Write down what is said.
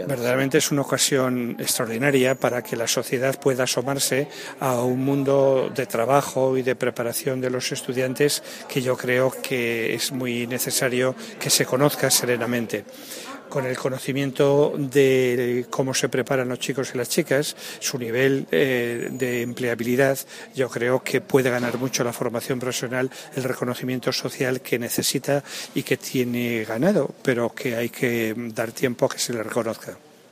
Verdaderamente es una ocasión extraordinaria para que la sociedad pueda asomarse a un mundo de trabajo y de preparación de los estudiantes que yo creo que es muy necesario que se conozca serenamente. Con el conocimiento de cómo se preparan los chicos y las chicas, su nivel de empleabilidad, yo creo que puede ganar mucho la formación profesional, el reconocimiento social que necesita y que tiene ganado, pero que hay que dar tiempo a que se le reconozca.